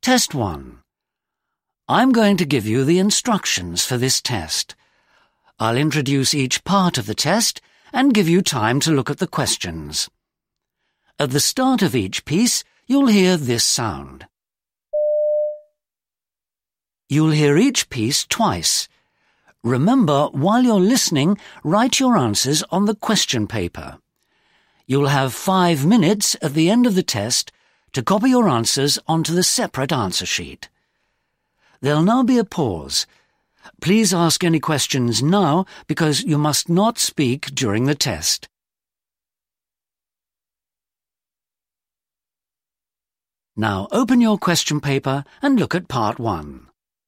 Test 1. I'm going to give you the instructions for this test. I'll introduce each part of the test and give you time to look at the questions. At the start of each piece, you'll hear this sound. You'll hear each piece twice. Remember, while you're listening, write your answers on the question paper. You'll have 5 minutes at the end of the test to copy your answers onto the separate answer sheet. There'll now be a pause. Please ask any questions now because you must not speak during the test. Now open your question paper and look at part 1.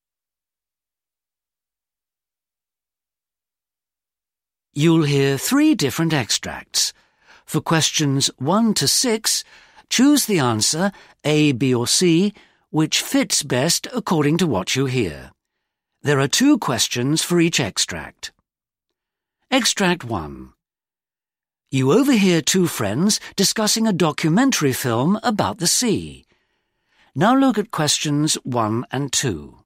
You'll hear 3 different extracts. For questions 1 to 6, choose the answer A, B or C, which fits best according to what you hear. There are 2 questions for each extract. Extract 1. You overhear 2 friends discussing a documentary film about the sea. Now look at questions 1 and 2.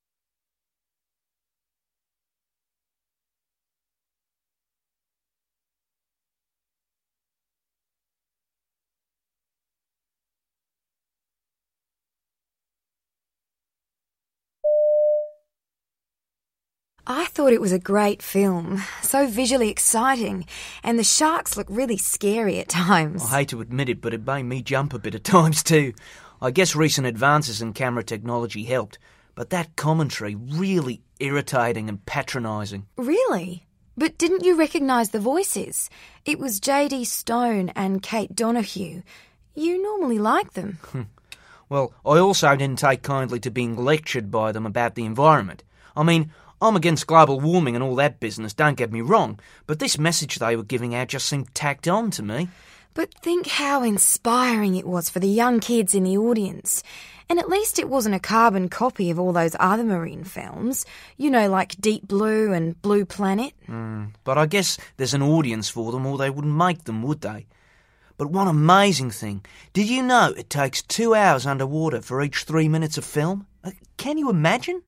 I thought it was a great film, so visually exciting, and the sharks look really scary at times. I hate to admit it, but it made me jump a bit at times too. I guess recent advances in camera technology helped, but that commentary really irritating and patronising. Really? But didn't you recognise the voices? It was J.D. Stone and Kate Donahue. You normally like them. Well, I also didn't take kindly to being lectured by them about the environment. I mean, I'm against global warming and all that business, don't get me wrong, but this message they were giving out just seemed tacked on to me. But think how inspiring it was for the young kids in the audience. And at least it wasn't a carbon copy of all those other marine films, you know, like Deep Blue and Blue Planet. But I guess there's an audience for them or they wouldn't make them, would they? But one amazing thing, did you know it takes 2 hours underwater for each 3 minutes of film? Can you imagine?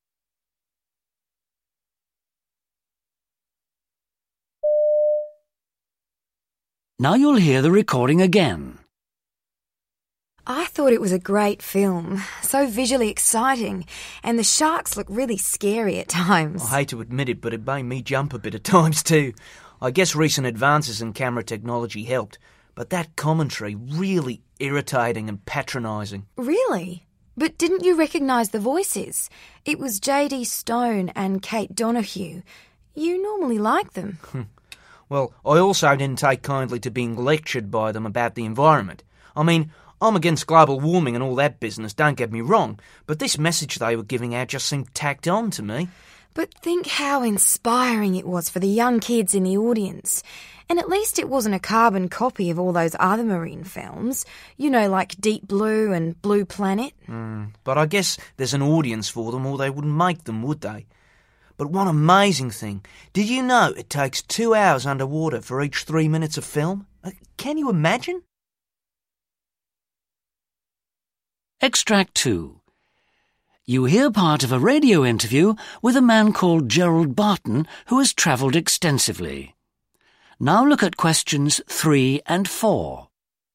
Now you'll hear the recording again. I thought it was a great film, so visually exciting, and the sharks look really scary at times. I hate to admit it, but it made me jump a bit at times too. I guess recent advances in camera technology helped, but that commentary really irritating and patronising. Really? But didn't you recognise the voices? It was J.D. Stone and Kate Donahue. You normally like them. Well, I also didn't take kindly to being lectured by them about the environment. I mean, I'm against global warming and all that business, don't get me wrong, but this message they were giving out just seemed tacked on to me. But think how inspiring it was for the young kids in the audience. And at least it wasn't a carbon copy of all those other marine films, you know, like Deep Blue and Blue Planet. But I guess there's an audience for them or they wouldn't make them, would they? But one amazing thing, did you know it takes 2 hours underwater for each 3 minutes of film? Can you imagine? Extract 2. You hear part of a radio interview with a man called Gerald Barton who has travelled extensively. Now look at questions 3 and 4.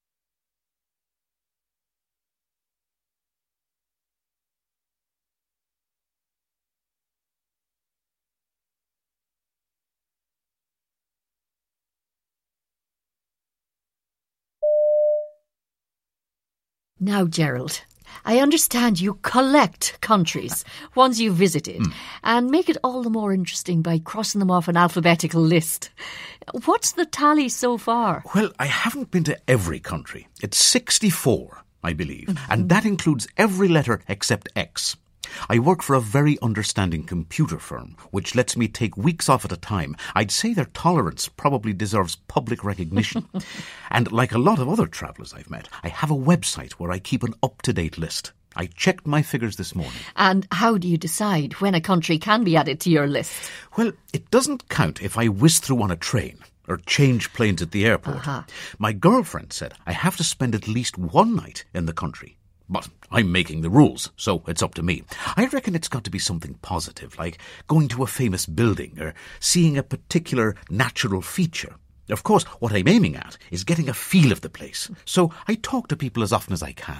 Now, Gerald, I understand you collect countries, ones you visited, and make it all the more interesting by crossing them off an alphabetical list. What's the tally so far? Well, I haven't been to every country. It's 64, I believe, and that includes every letter except X. I work for a very understanding computer firm, which lets me take weeks off at a time. I'd say their tolerance probably deserves public recognition. And like a lot of other travellers I've met, I have a website where I keep an up-to-date list. I checked my figures this morning. And how do you decide when a country can be added to your list? Well, it doesn't count if I whiz through on a train or change planes at the airport. My girlfriend said I have to spend at least one night in the country. But I'm making the rules, so it's up to me. I reckon it's got to be something positive, like going to a famous building or seeing a particular natural feature. Of course, what I'm aiming at is getting a feel of the place, so I talk to people as often as I can.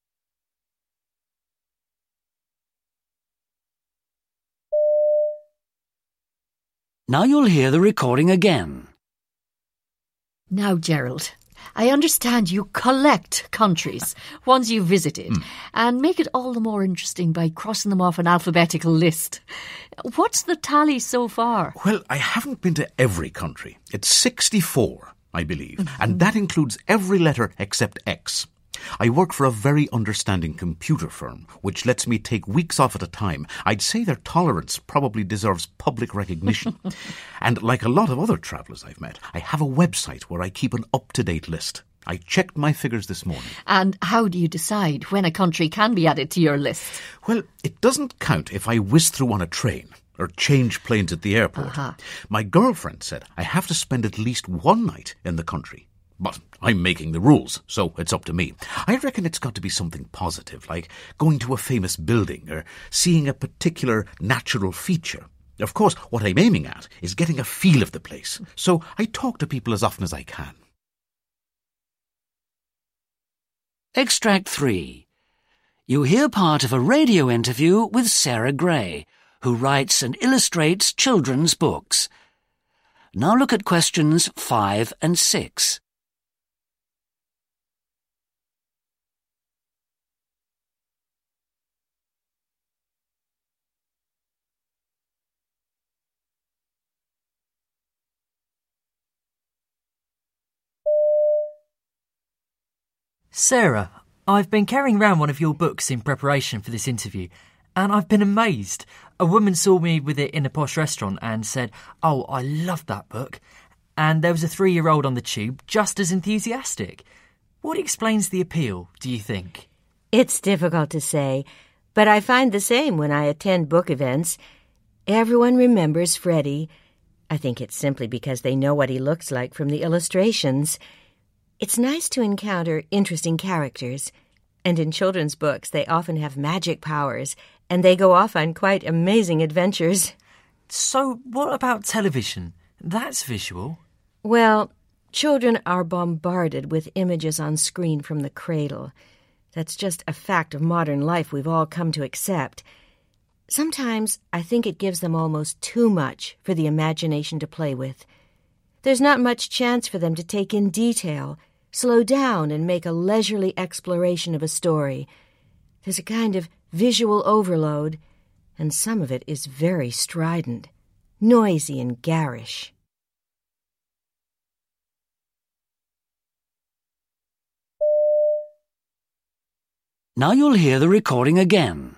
Now you'll hear the recording again. Now, Gerald, I understand you collect countries, ones you've visited, and make it all the more interesting by crossing them off an alphabetical list. What's the tally so far? Well, I haven't been to every country. It's 64, I believe, and that includes every letter except X. I work for a very understanding computer firm, which lets me take weeks off at a time. I'd say their tolerance probably deserves public recognition. And like a lot of other travellers I've met, I have a website where I keep an up-to-date list. I checked my figures this morning. And how do you decide when a country can be added to your list? Well, it doesn't count if I whiz through on a train or change planes at the airport. My girlfriend said I have to spend at least one night in the country. But I'm making the rules, so it's up to me. I reckon it's got to be something positive, like going to a famous building or seeing a particular natural feature. Of course, what I'm aiming at is getting a feel of the place, so I talk to people as often as I can. Extract 3. You hear part of a radio interview with Sarah Gray, who writes and illustrates children's books. Now look at questions 5 and 6. Sarah, I've been carrying around one of your books in preparation for this interview, and I've been amazed. A woman saw me with it in a posh restaurant and said, "Oh, I love that book." And there was a 3-year-old on the tube just as enthusiastic. What explains the appeal, do you think? It's difficult to say, but I find the same when I attend book events. Everyone remembers Freddie. I think it's simply because they know what he looks like from the illustrations. It's nice to encounter interesting characters, and in children's books they often have magic powers, and they go off on quite amazing adventures. So what about television? That's visual. Well, children are bombarded with images on screen from the cradle. That's just a fact of modern life we've all come to accept. Sometimes I think it gives them almost too much for the imagination to play with. There's not much chance for them to take in detail, slow down and make a leisurely exploration of a story. There's a kind of visual overload, and some of it is very strident, noisy and garish. Now you'll hear the recording again.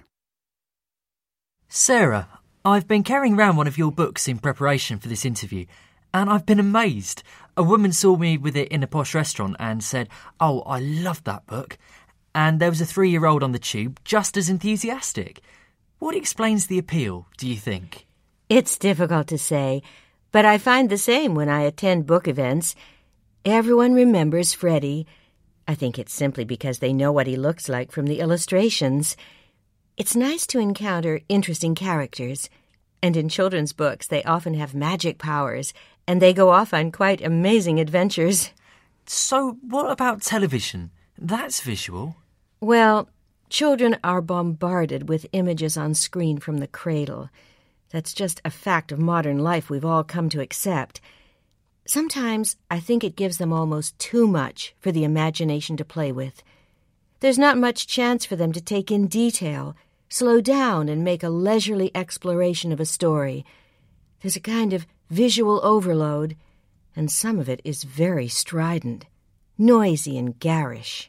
Sarah, I've been carrying around one of your books in preparation for this interview, and I've been amazed. A woman saw me with it in a posh restaurant and said, "Oh, I love that book." And there was a 3-year-old on the tube just as enthusiastic. What explains the appeal, do you think? It's difficult to say, but I find the same when I attend book events. Everyone remembers Freddie. I think it's simply because they know what he looks like from the illustrations. It's nice to encounter interesting characters, and in children's books they often have magic powers, and they go off on quite amazing adventures. So what about television? That's visual. Well, children are bombarded with images on screen from the cradle. That's just a fact of modern life we've all come to accept. Sometimes I think it gives them almost too much for the imagination to play with. There's not much chance for them to take in detail, slow down and make a leisurely exploration of a story. There's a kind of visual overload, and some of it is very strident, noisy and garish.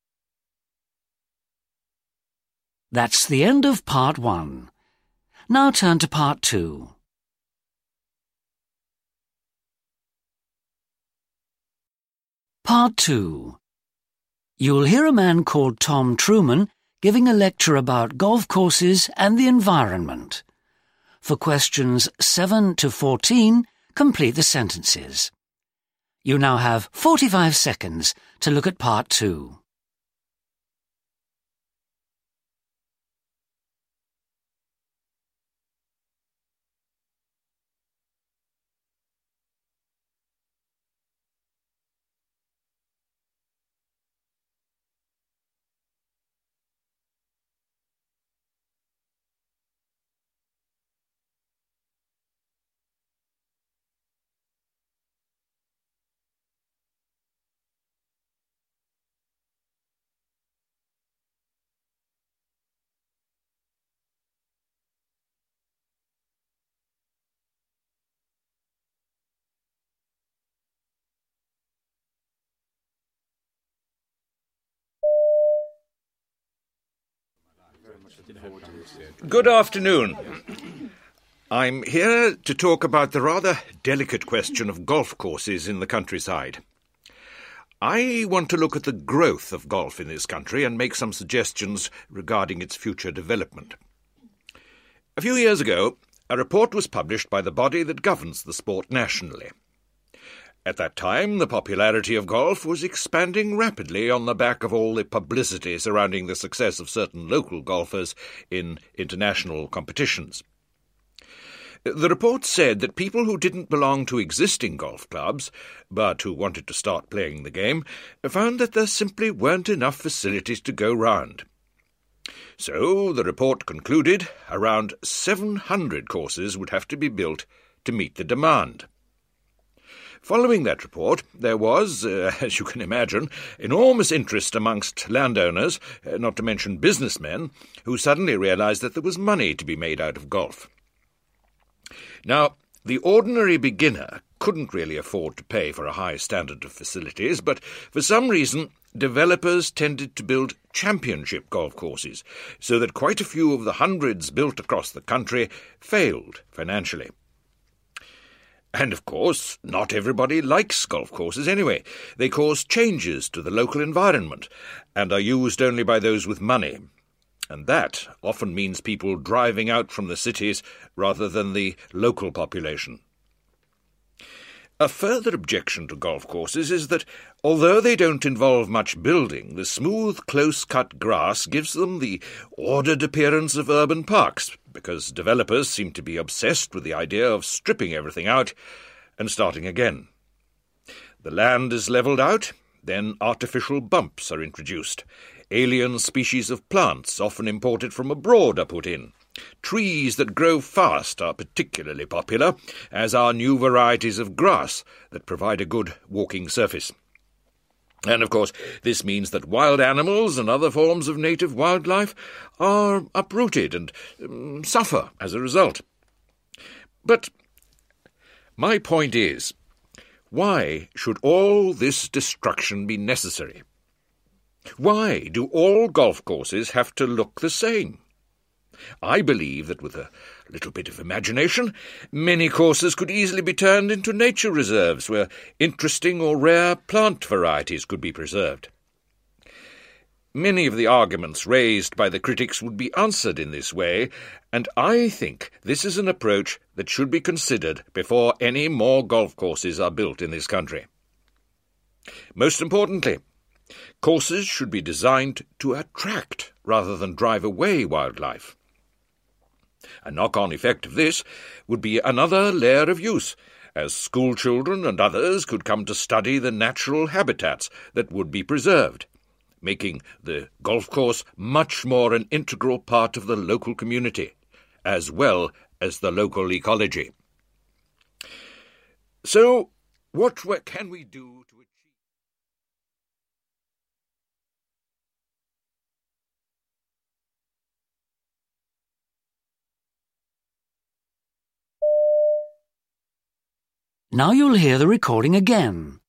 That's the end of part 1. Now turn to part 2. Part 2. You'll hear a man called Tom Truman giving a lecture about golf courses and the environment. For questions 7 to 14, complete the sentences. You now have 45 seconds to look at part 2. Good afternoon. I'm here to talk about the rather delicate question of golf courses in the countryside. I want to look at the growth of golf in this country and make some suggestions regarding its future development. A few years ago, a report was published by the body that governs the sport nationally. At that time, the popularity of golf was expanding rapidly on the back of all the publicity surrounding the success of certain local golfers in international competitions. The report said that people who didn't belong to existing golf clubs, but who wanted to start playing the game, found that there simply weren't enough facilities to go round. So the report concluded around 700 courses would have to be built to meet the demand. Following that report, there was, as you can imagine, enormous interest amongst landowners, not to mention businessmen, who suddenly realised that there was money to be made out of golf. Now, the ordinary beginner couldn't really afford to pay for a high standard of facilities, but for some reason, developers tended to build championship golf courses, so that quite a few of the hundreds built across the country failed financially. And, of course, not everybody likes golf courses anyway. They cause changes to the local environment and are used only by those with money. And that often means people driving out from the cities rather than the local population. A further objection to golf courses is that, although they don't involve much building, the smooth, close-cut grass gives them the ordered appearance of urban parks, because developers seem to be obsessed with the idea of stripping everything out and starting again. The land is levelled out, then artificial bumps are introduced. Alien species of plants, often imported from abroad, are put in. Trees that grow fast are particularly popular, as are new varieties of grass that provide a good walking surface. And, of course, this means that wild animals and other forms of native wildlife are uprooted and suffer as a result. But my point is, why should all this destruction be necessary? Why do all golf courses have to look the same? I believe that with a little bit of imagination, many courses could easily be turned into nature reserves where interesting or rare plant varieties could be preserved. Many of the arguments raised by the critics would be answered in this way, and I think this is an approach that should be considered before any more golf courses are built in this country. Most importantly, courses should be designed to attract rather than drive away wildlife. A knock-on effect of this would be another layer of use, as schoolchildren and others could come to study the natural habitats that would be preserved, making the golf course much more an integral part of the local community, as well as the local ecology. So, what can we do to achieve? Now you'll hear the recording again.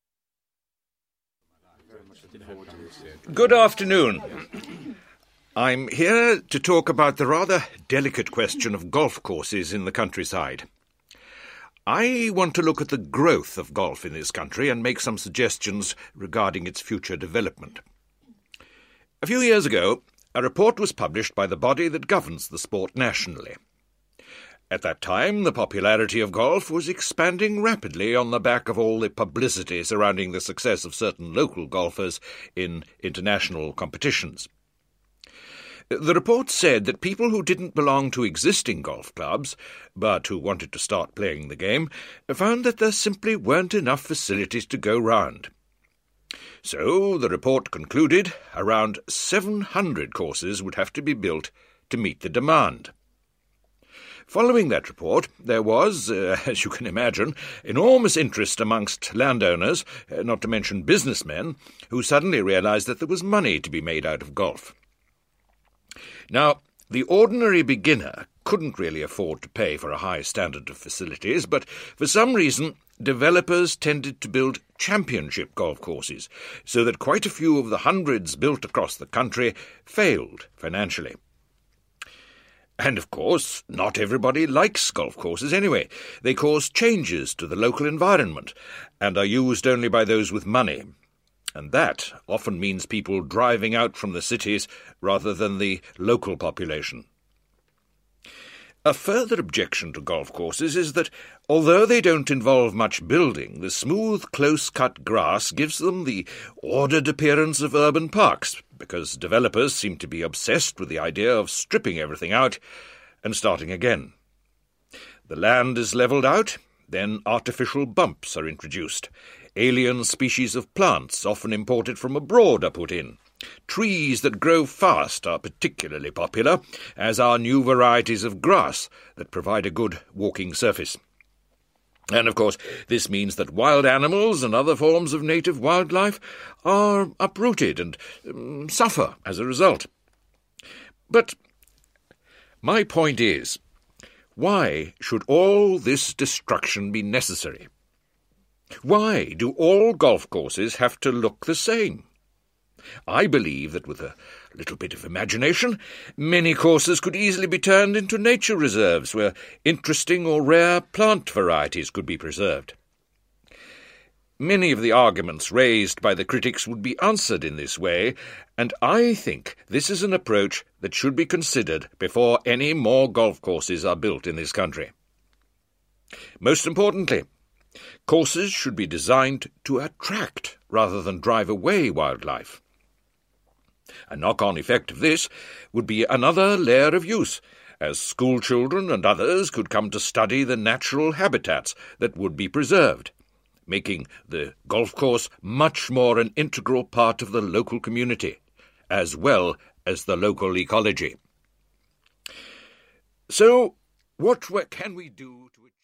Good afternoon. I'm here to talk about the rather delicate question of golf courses in the countryside. I want to look at the growth of golf in this country and make some suggestions regarding its future development. A few years ago, a report was published by the body that governs the sport nationally. At that time, the popularity of golf was expanding rapidly on the back of all the publicity surrounding the success of certain local golfers in international competitions. The report said that people who didn't belong to existing golf clubs, but who wanted to start playing the game, found that there simply weren't enough facilities to go round. So the report concluded around 700 courses would have to be built to meet the demand. Following that report, there was, as you can imagine, enormous interest amongst landowners, not to mention businessmen, who suddenly realised that there was money to be made out of golf. Now, the ordinary beginner couldn't really afford to pay for a high standard of facilities, but for some reason, developers tended to build championship golf courses, so that quite a few of the hundreds built across the country failed financially. And, of course, not everybody likes golf courses anyway. They cause changes to the local environment and are used only by those with money. And that often means people driving out from the cities rather than the local population. A further objection to golf courses is that, although they don't involve much building, the smooth, close-cut grass gives them the ordered appearance of urban parks, because developers seem to be obsessed with the idea of stripping everything out and starting again. The land is levelled out, then artificial bumps are introduced. Alien species of plants, often imported from abroad, are put in. Trees that grow fast are particularly popular, as are new varieties of grass that provide a good walking surface. And, of course, this means that wild animals and other forms of native wildlife are uprooted and suffer as a result. But my point is, why should all this destruction be necessary? Why do all golf courses have to look the same? I believe that with a little bit of imagination, many courses could easily be turned into nature reserves where interesting or rare plant varieties could be preserved. Many of the arguments raised by the critics would be answered in this way, and I think this is an approach that should be considered before any more golf courses are built in this country. Most importantly, courses should be designed to attract rather than drive away wildlife. A knock-on effect of this would be another layer of use, as school children and others could come to study the natural habitats that would be preserved, making the golf course much more an integral part of the local community, as well as the local ecology. So, what can we do to achieve?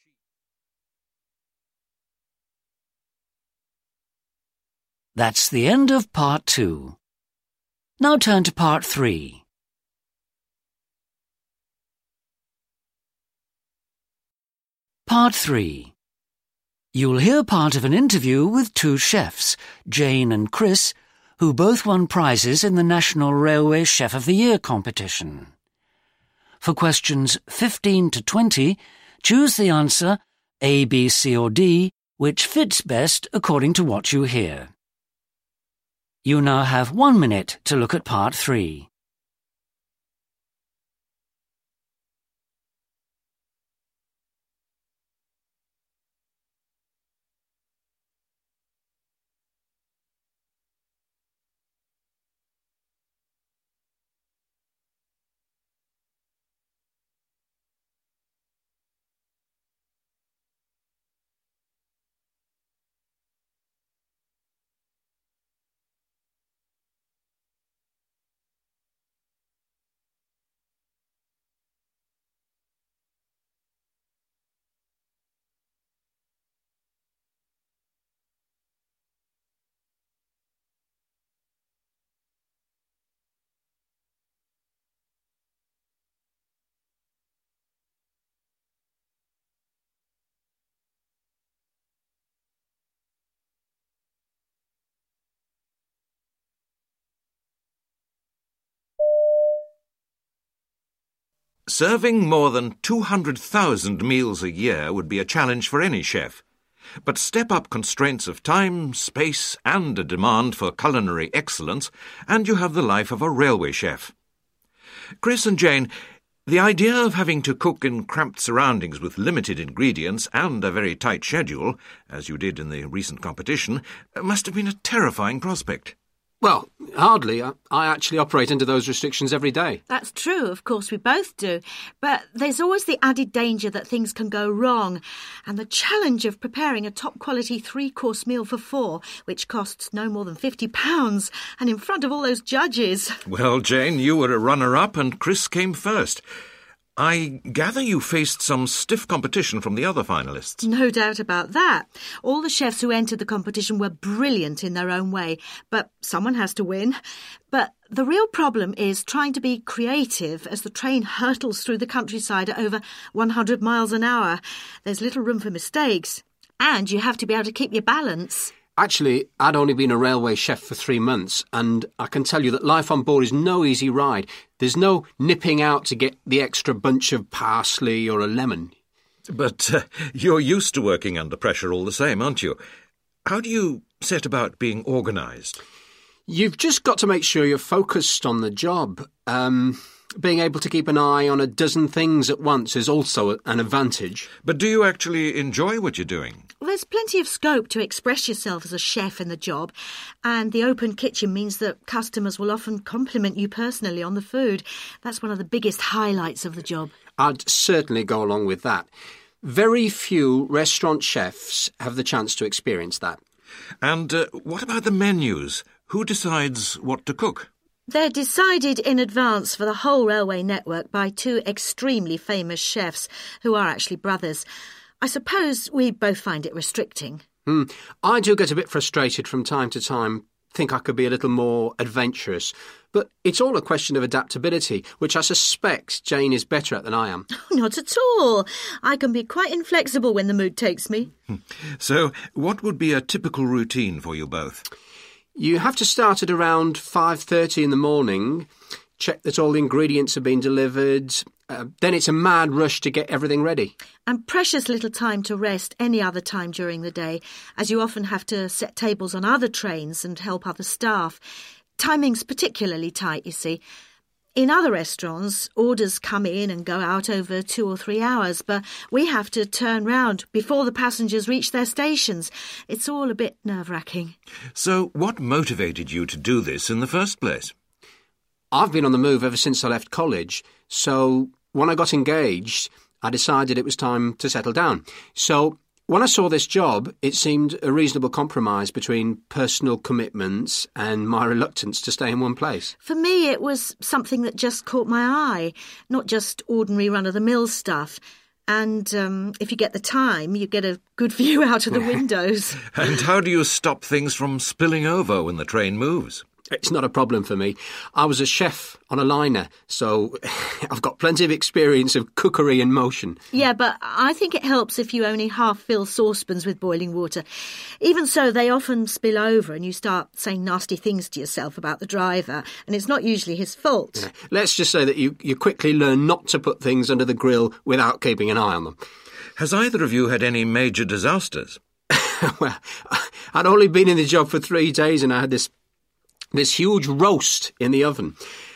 That's the end of part 2. Now turn to part 3. Part 3. You'll hear part of an interview with 2 chefs, Jane and Chris, who both won prizes in the National Railway Chef of the Year competition. For questions 15 to 20, choose the answer A, B, C or D, which fits best according to what you hear. You now have 1 minute to look at part 3. Serving more than 200,000 meals a year would be a challenge for any chef. But step up constraints of time, space, and a demand for culinary excellence, and you have the life of a railway chef. Chris and Jane, the idea of having to cook in cramped surroundings with limited ingredients and a very tight schedule, as you did in the recent competition, must have been a terrifying prospect. Well, hardly. I actually operate under those restrictions every day. That's true, of course we both do. But there's always the added danger that things can go wrong. And the challenge of preparing a top-quality 3-course meal for 4, which costs no more than £50, and in front of all those judges. Well, Jane, you were a runner-up and Chris came first. I gather you faced some stiff competition from the other finalists. No doubt about that. All the chefs who entered the competition were brilliant in their own way, but someone has to win. But the real problem is trying to be creative as the train hurtles through the countryside at over 100 miles an hour. There's little room for mistakes, and you have to be able to keep your balance. Actually, I'd only been a railway chef for 3 months, and I can tell you that life on board is no easy ride. There's no nipping out to get the extra bunch of parsley or a lemon. But you're used to working under pressure all the same, aren't you? How do you set about being organised? You've just got to make sure you're focused on the job. Being able to keep an eye on a dozen things at once is also an advantage. But do you actually enjoy what you're doing? Well, there's plenty of scope to express yourself as a chef in the job, and the open kitchen means that customers will often compliment you personally on the food. That's one of the biggest highlights of the job. I'd certainly go along with that. Very few restaurant chefs have the chance to experience that. And what about the menus? Who decides what to cook? They're decided in advance for the whole railway network by 2 extremely famous chefs who are actually brothers. I suppose we both find it restricting. I do get a bit frustrated from time to time, think I could be a little more adventurous. But it's all a question of adaptability, which I suspect Jane is better at than I am. Not at all. I can be quite inflexible when the mood takes me. So, what would be a typical routine for you both? You have to start at around 5:30 in the morning, check that all the ingredients have been delivered. Then it's a mad rush to get everything ready. And precious little time to rest any other time during the day, as you often have to set tables on other trains and help other staff. Timing's particularly tight, you see. In other restaurants, orders come in and go out over 2 or 3 hours, but we have to turn round before the passengers reach their stations. It's all a bit nerve-wracking. So what motivated you to do this in the first place? I've been on the move ever since I left college, so when I got engaged, I decided it was time to settle down. So when I saw this job, it seemed a reasonable compromise between personal commitments and my reluctance to stay in one place. For me, it was something that just caught my eye, not just ordinary run-of-the-mill stuff. And if you get the time, you get a good view out of the windows. And how do you stop things from spilling over when the train moves? It's not a problem for me. I was a chef on a liner, so I've got plenty of experience of cookery in motion. Yeah, but I think it helps if you only half-fill saucepans with boiling water. Even so, they often spill over and you start saying nasty things to yourself about the driver, and it's not usually his fault. Yeah. Let's just say that you quickly learn not to put things under the grill without keeping an eye on them. Has either of you had any major disasters? Well, I'd only been in the job for 3 days and I had this huge roast in the oven.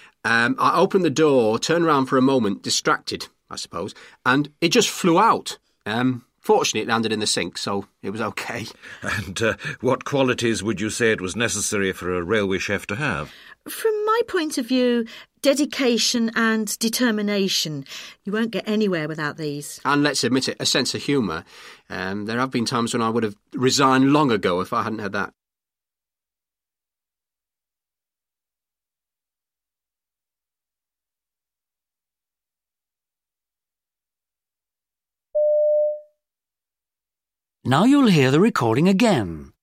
I opened the door, turned around for a moment, distracted, I suppose, and it just flew out. Fortunately, it landed in the sink, so it was okay. And what qualities would you say it was necessary for a railway chef to have? From my point of view, dedication and determination. You won't get anywhere without these. And let's admit it, a sense of humour. There have been times when I would have resigned long ago if I hadn't had that. Now you'll hear the recording again.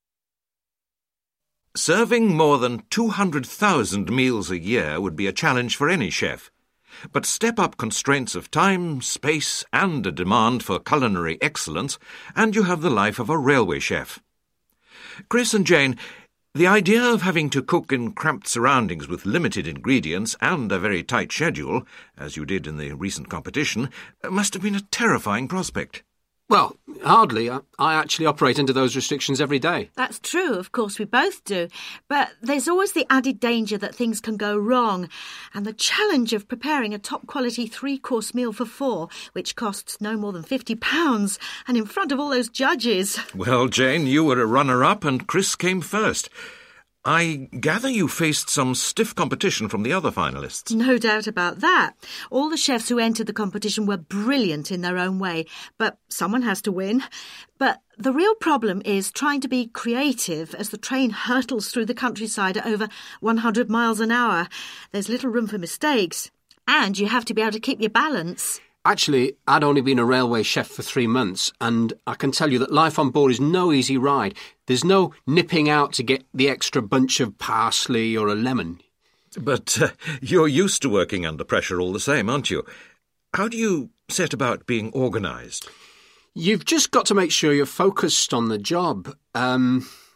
Serving more than 200,000 meals a year would be a challenge for any chef. But step up constraints of time, space, and a demand for culinary excellence, and you have the life of a railway chef. Chris and Jane, the idea of having to cook in cramped surroundings with limited ingredients and a very tight schedule, as you did in the recent competition, must have been a terrifying prospect. Well, hardly. I actually operate under those restrictions every day. That's true, of course we both do. But there's always the added danger that things can go wrong. And the challenge of preparing a top-quality 3-course meal for 4, which costs no more than £50, and in front of all those judges. Well, Jane, you were a runner-up and Chris came first. I gather you faced some stiff competition from the other finalists. No doubt about that. All the chefs who entered the competition were brilliant in their own way, but someone has to win. But the real problem is trying to be creative as the train hurtles through the countryside at over 100 miles an hour. There's little room for mistakes, and you have to be able to keep your balance. Actually, I'd only been a railway chef for 3 months, and I can tell you that life on board is no easy ride. There's no nipping out to get the extra bunch of parsley or a lemon. But you're used to working under pressure all the same, aren't you? How do you set about being organised? You've just got to make sure you're focused on the job.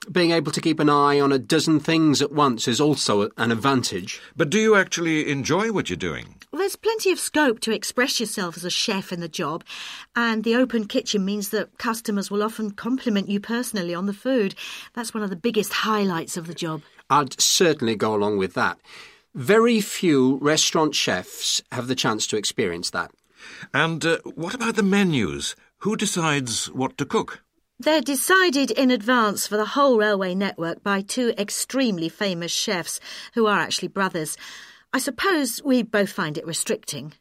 being able to keep an eye on a dozen things at once is also an advantage. But do you actually enjoy what you're doing? Well, there's plenty of scope to express yourself as a chef in the job, and the open kitchen means that customers will often compliment you personally on the food. That's one of the biggest highlights of the job. I'd certainly go along with that. Very few restaurant chefs have the chance to experience that. And what about the menus? Who decides what to cook? They're decided in advance for the whole railway network by two extremely famous chefs who are actually brothers. I suppose we both find it restricting.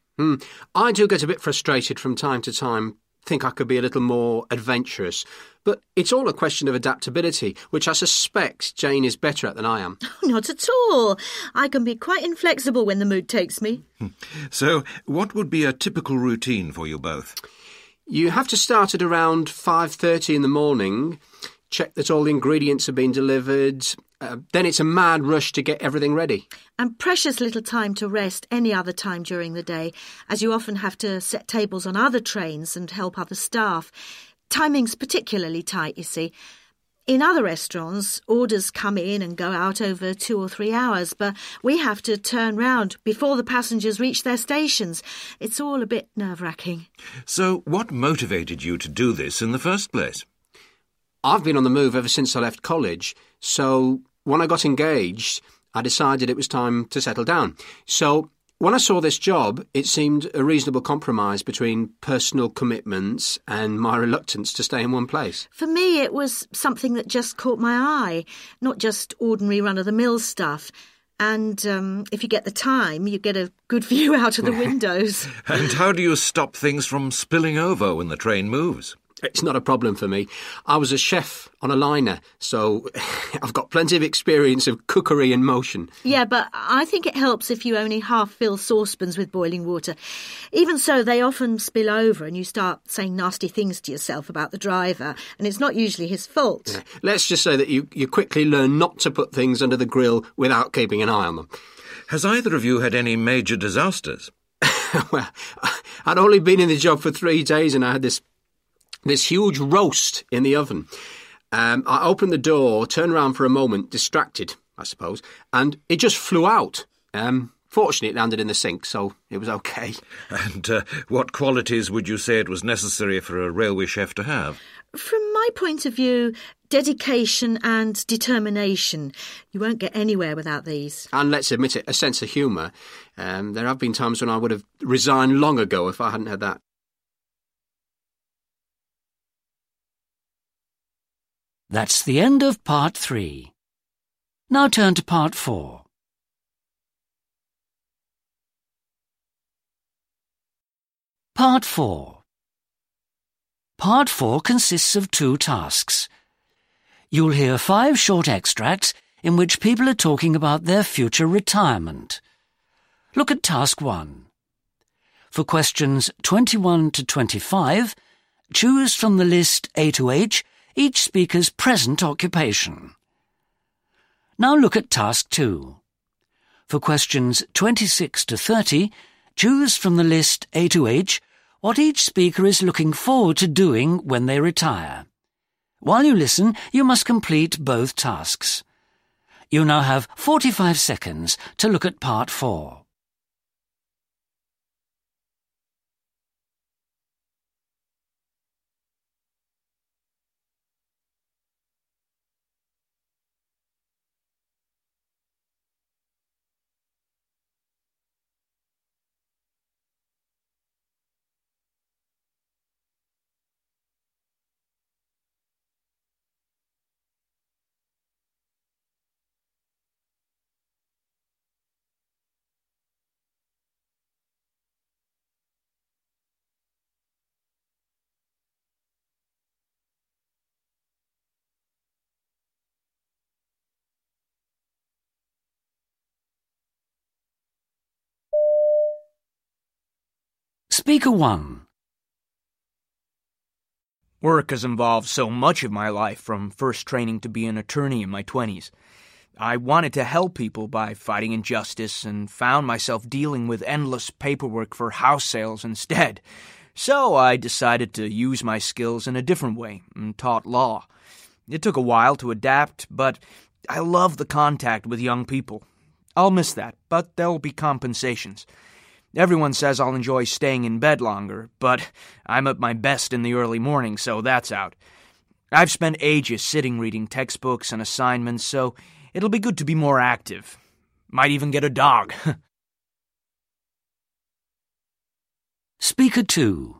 I do get a bit frustrated from time to time, think I could be a little more adventurous. But it's all a question of adaptability, which I suspect Jane is better at than I am. Not at all. I can be quite inflexible when the mood takes me. So, what would be a typical routine for you both? You have to start at around 5:30 in the morning, check that all the ingredients have been delivered. Then it's a mad rush to get everything ready. And precious little time to rest any other time during the day, as you often have to set tables on other trains and help other staff. Timing's particularly tight, you see. In other restaurants, orders come in and go out over 2 or 3 hours, but we have to turn round before the passengers reach their stations. It's all a bit nerve-wracking. So what motivated you to do this in the first place? I've been on the move ever since I left college, so when I got engaged, I decided it was time to settle down. So when I saw this job, it seemed a reasonable compromise between personal commitments and my reluctance to stay in one place. For me, it was something that just caught my eye, not just ordinary run-of-the-mill stuff. And if you get the time, you get a good view out of the windows. And how do you stop things from spilling over when the train moves? It's not a problem for me. I was a chef on a liner, so I've got plenty of experience of cookery in motion. Yeah, but I think it helps if you only half-fill saucepans with boiling water. Even so, they often spill over and you start saying nasty things to yourself about the driver, and it's not usually his fault. Yeah. Let's just say that you quickly learn not to put things under the grill without keeping an eye on them. Has either of you had any major disasters? Well, I'd only been in the job for 3 days and I had this huge roast in the oven. I opened the door, turned around for a moment, distracted, I suppose, and it just flew out. Fortunately, it landed in the sink, so it was okay. And what qualities would you say it was necessary for a railway chef to have? From my point of view, dedication and determination. You won't get anywhere without these. And let's admit it, a sense of humour. There have been times when I would have resigned long ago if I hadn't had that. That's the end of part 3. Now turn to part 4. Part 4. Part 4 consists of 2 tasks. You'll hear 5 short extracts in which people are talking about their future retirement. Look at task 1. For questions 21 to 25, choose from the list A to H each speaker's present occupation. Now look at task 2. For questions 26 to 30, choose from the list A to H what each speaker is looking forward to doing when they retire. While you listen, you must complete both tasks. You now have 45 seconds to look at part 4. Speaker 1. Work has involved so much of my life, from first training to be an attorney in my 20s. I wanted to help people by fighting injustice and found myself dealing with endless paperwork for house sales instead. So I decided to use my skills in a different way and taught law. It took a while to adapt, but I love the contact with young people. I'll miss that, but there'll be compensations. Everyone says I'll enjoy staying in bed longer, but I'm at my best in the early morning, so that's out. I've spent ages sitting reading textbooks and assignments, so it'll be good to be more active. Might even get a dog. Speaker 2.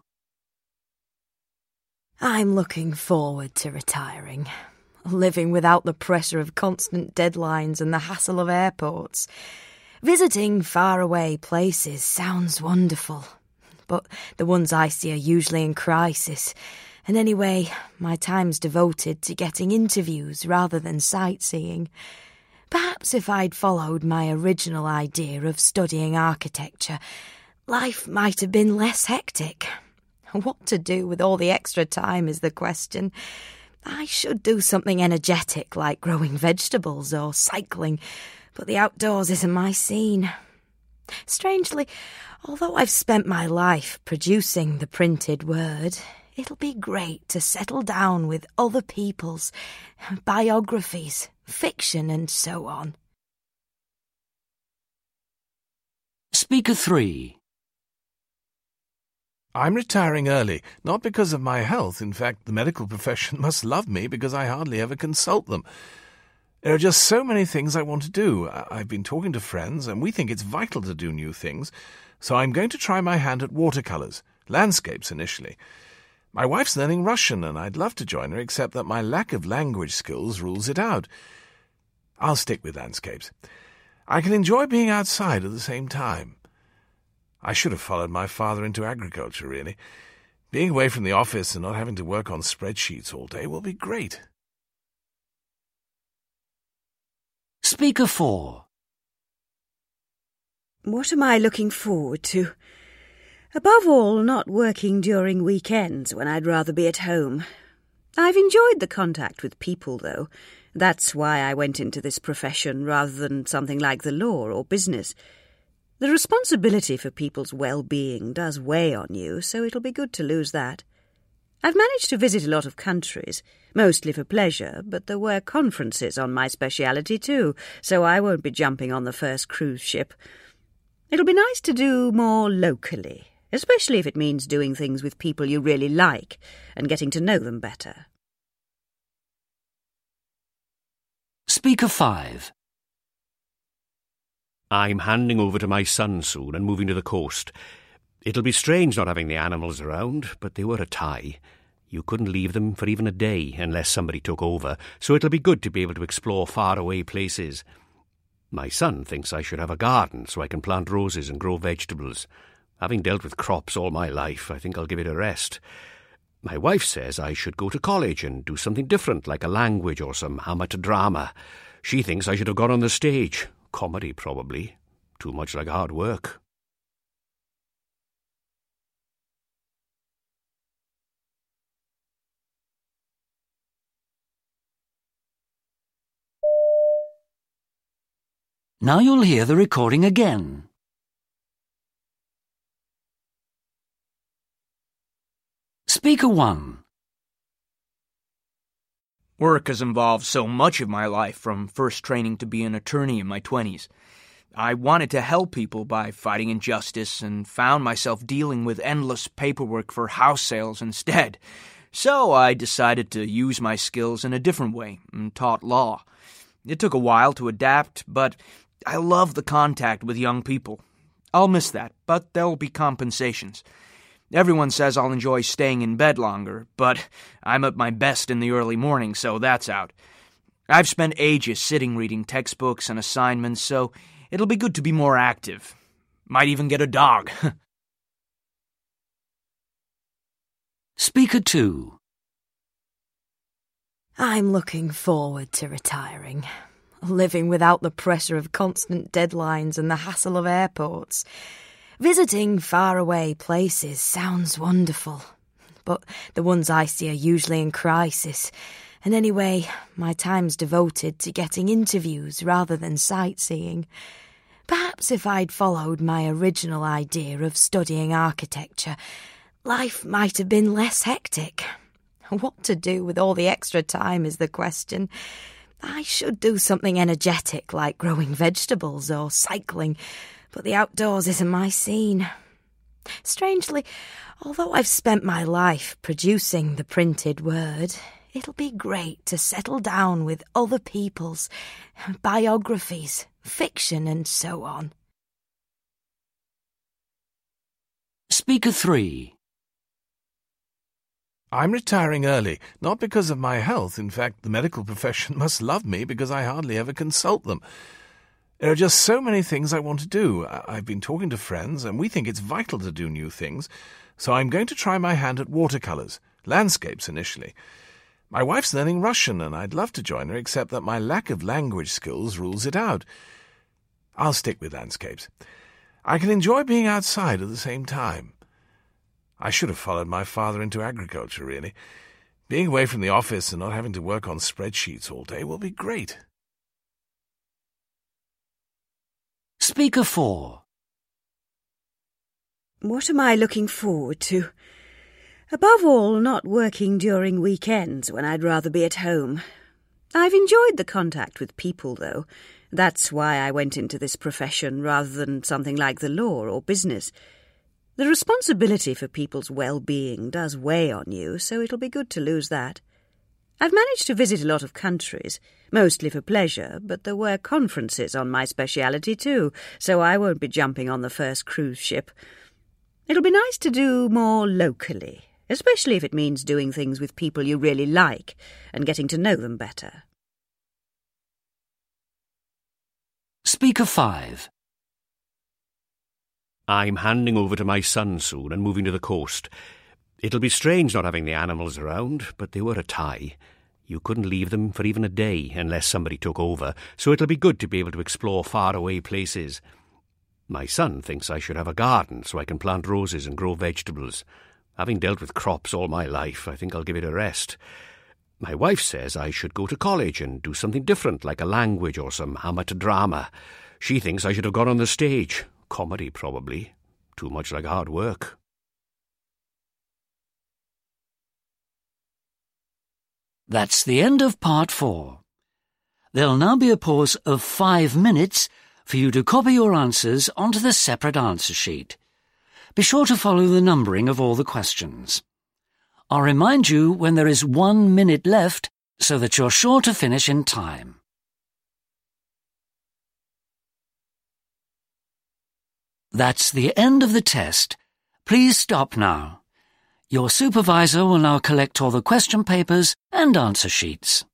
I'm looking forward to retiring. Living without the pressure of constant deadlines and the hassle of airports. Visiting faraway places sounds wonderful, but the ones I see are usually in crisis. And anyway, my time's devoted to getting interviews rather than sightseeing. Perhaps if I'd followed my original idea of studying architecture, life might have been less hectic. What to do with all the extra time is the question. I should do something energetic like growing vegetables or cycling, but the outdoors isn't my scene. Strangely, although I've spent my life producing the printed word, it'll be great to settle down with other people's biographies, fiction and so on. Speaker 3. I'm retiring early, not because of my health. In fact, the medical profession must love me because I hardly ever consult them. There are just so many things I want to do. I've been talking to friends, and we think it's vital to do new things, so I'm going to try my hand at watercolours, landscapes initially. My wife's learning Russian, and I'd love to join her, except that my lack of language skills rules it out. I'll stick with landscapes. I can enjoy being outside at the same time. I should have followed my father into agriculture, really. Being away from the office and not having to work on spreadsheets all day will be great. Speaker 4. What am I looking forward to? Above all, not working during weekends when I'd rather be at home. I've enjoyed the contact with people, though. That's why I went into this profession rather than something like the law or business. The responsibility for people's well-being does weigh on you, so it'll be good to lose that. I've managed to visit a lot of countries, mostly for pleasure, but there were conferences on my speciality too, so I won't be jumping on the first cruise ship. It'll be nice to do more locally, especially if it means doing things with people you really like and getting to know them better. Speaker 5. I'm handing over to my son soon and moving to the coast. It'll be strange not having the animals around, but they were a tie. You couldn't leave them for even a day unless somebody took over, so it'll be good to be able to explore faraway places. My son thinks I should have a garden so I can plant roses and grow vegetables. Having dealt with crops all my life, I think I'll give it a rest. My wife says I should go to college and do something different, like a language or some amateur drama. She thinks I should have gone on the stage. Comedy, probably. Too much like hard work. Now you'll hear the recording again. Speaker 1. Work has involved so much of my life, from first training to be an attorney in my 20s. I wanted to help people by fighting injustice and found myself dealing with endless paperwork for house sales instead. So I decided to use my skills in a different way and taught law. It took a while to adapt, but I love the contact with young people. I'll miss that, but there'll be compensations. Everyone says I'll enjoy staying in bed longer, but I'm at my best in the early morning, so that's out. I've spent ages sitting reading textbooks and assignments, so it'll be good to be more active. Might even get a dog. Speaker 2. I'm looking forward to retiring. Living without the pressure of constant deadlines and the hassle of airports. Visiting faraway places sounds wonderful, but the ones I see are usually in crisis. And anyway, my time's devoted to getting interviews rather than sightseeing. Perhaps if I'd followed my original idea of studying architecture, life might have been less hectic. What to do with all the extra time is the question. I should do something energetic like growing vegetables or cycling, but the outdoors isn't my scene. Strangely, although I've spent my life producing the printed word, it'll be great to settle down with other people's biographies, fiction and so on. Speaker 3. I'm retiring early, not because of my health. In fact, the medical profession must love me because I hardly ever consult them. There are just so many things I want to do. I've been talking to friends, and we think it's vital to do new things, so I'm going to try my hand at watercolours, landscapes initially. My wife's learning Russian, and I'd love to join her, except that my lack of language skills rules it out. I'll stick with landscapes. I can enjoy being outside at the same time. I should have followed my father into agriculture, really. Being away from the office and not having to work on spreadsheets all day will be great. Speaker 4. What am I looking forward to? Above all, not working during weekends when I'd rather be at home. I've enjoyed the contact with people, though. That's why I went into this profession rather than something like the law or business. The responsibility for people's well-being does weigh on you, so it'll be good to lose that. I've managed to visit a lot of countries, mostly for pleasure, but there were conferences on my speciality too, so I won't be jumping on the first cruise ship. It'll be nice to do more locally, especially if it means doing things with people you really like and getting to know them better. Speaker 5. I'm handing over to my son soon and moving to the coast. It'll be strange not having the animals around, but they were a tie. You couldn't leave them for even a day unless somebody took over, so it'll be good to be able to explore faraway places. My son thinks I should have a garden so I can plant roses and grow vegetables. Having dealt with crops all my life, I think I'll give it a rest. My wife says I should go to college and do something different, like a language or some amateur drama. She thinks I should have gone on the stage. Comedy, probably. Too much like hard work. That's the end of part 4. There'll now be a pause of 5 minutes for you to copy your answers onto the separate answer sheet. Be sure to follow the numbering of all the questions. I'll remind you when there is 1 minute left so that you're sure to finish in time. That's the end of the test. Please stop now. Your supervisor will now collect all the question papers and answer sheets.